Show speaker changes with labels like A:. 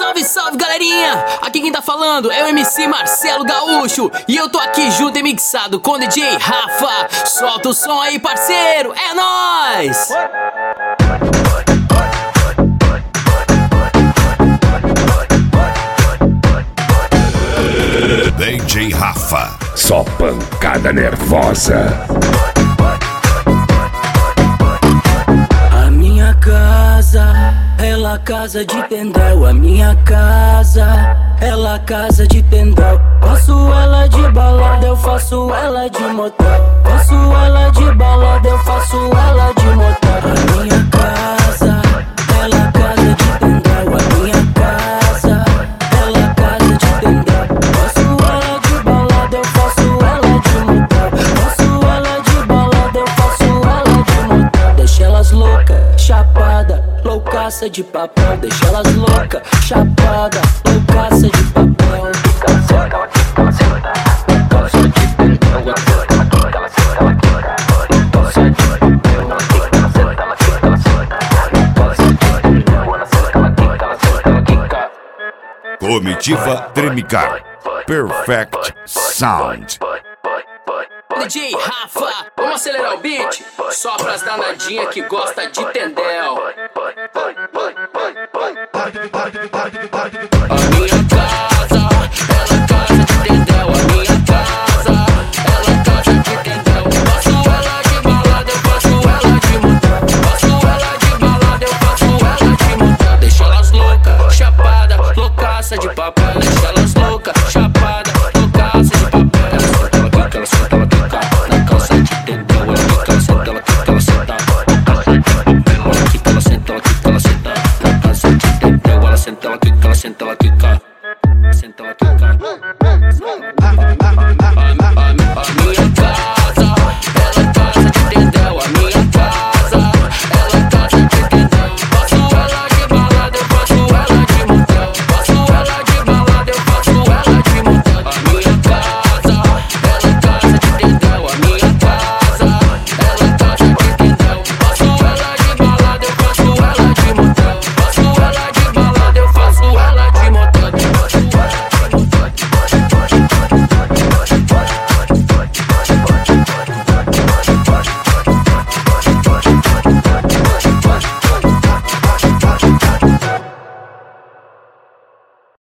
A: Salve, salve, galerinha! Aqui quem tá falando é o MC Marcelo Gaúcho e eu tô aqui junto e mixado com o DJ Rafa. Solta o som aí, parceiro! É nóis!
B: DJ Rafa,
C: só pancada nervosa.
D: A minha casa, ela casa de tendel. A minha casa, ela casa de tendel. Faço ela de balada, eu faço ela de motel. Faço ela de balada, eu faço ela de motel. A minha casa, ela casa de tendel. A minha casa, ela casa de tendel. Faço ela de balada, eu faço ela de motel. Faço ela de balada, eu faço ela de motel. Deixa elas loucas, chapada, loucaça de papel. Deixa elas loucas, chapada, loucaça de papel.
B: Comitiva Tremicar, Perfect Sound.
A: DJ Rafa, vamos acelerar o beat? Só pras danadinhas que gosta de tendel.